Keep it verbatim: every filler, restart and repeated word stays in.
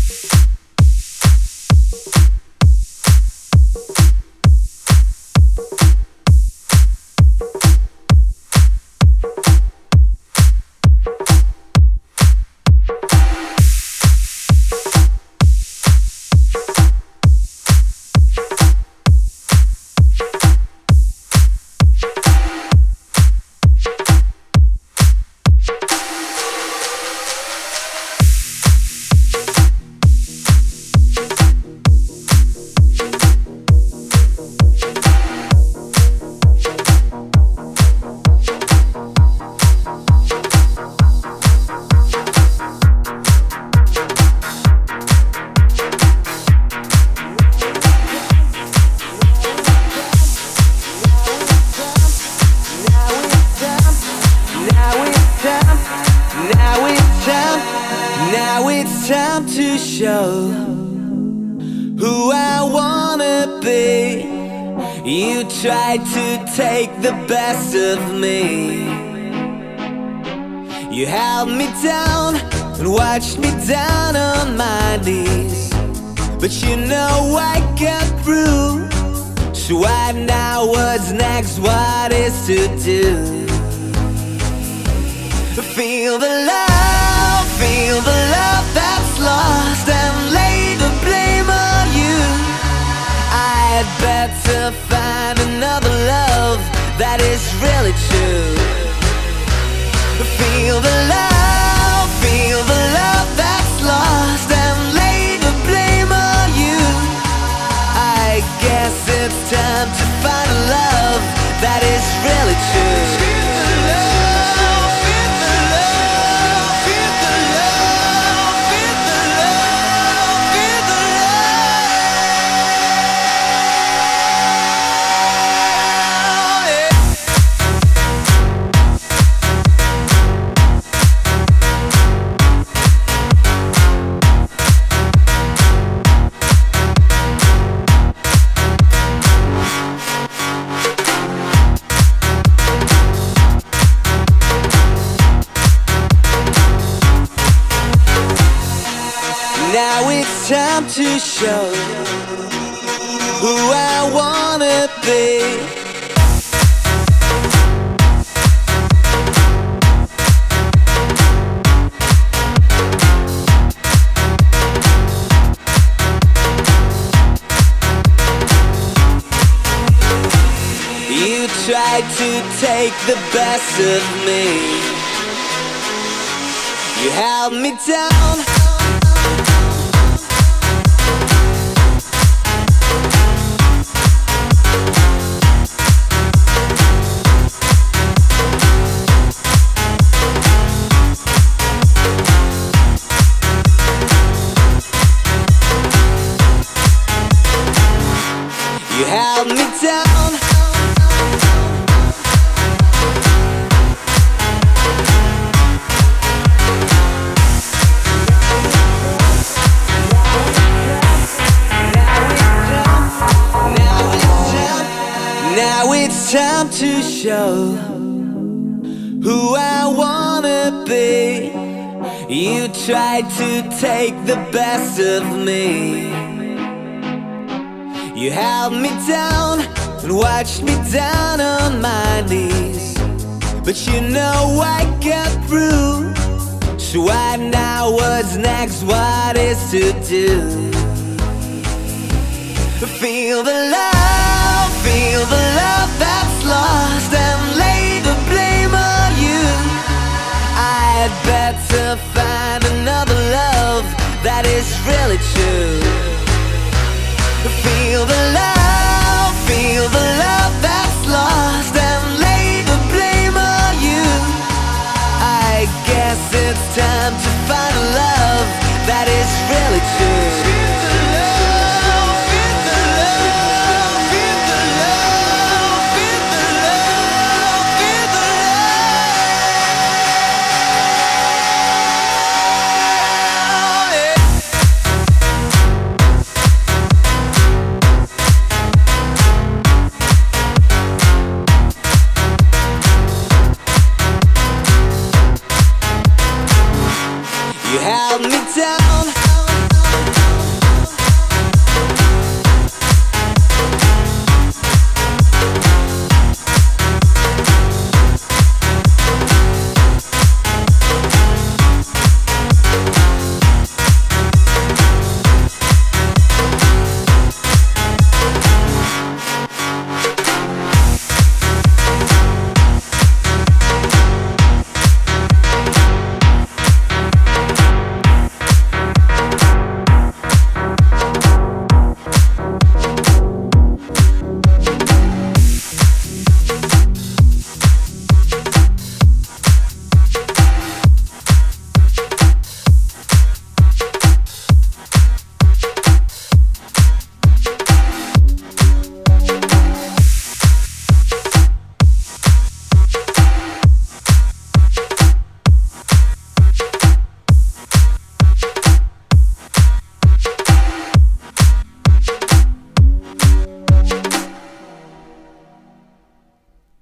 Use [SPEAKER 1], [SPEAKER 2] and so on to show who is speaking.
[SPEAKER 1] Time to show who I wanna be. You tried to take the best of me. You held me down and watched me down on my knees, but you know I got through. So I know what's next, what is to do. Feel the love, feel the love that's lost, and lay the blame on you. I had better find another love that is really true. Feel the love, feel the love that's lost, and lay the blame on you. I guess it's time to find a love that is really true. Now it's time to show who I wanna be. You tried to take the best of me. You held me down. You held me down. Now it's time to show who I wanna be. You tried to take the best of me. You held me down and watched me down on my knees, but you know I got through. So I know what's next, what is to do. Feel the love, feel the love that's lost, and lay the blame on you. I had better find another love that is really true. Feel the love, feel the love that's lost, and lay the blame on you. I guess it's time to find a love that is really true. You held me down.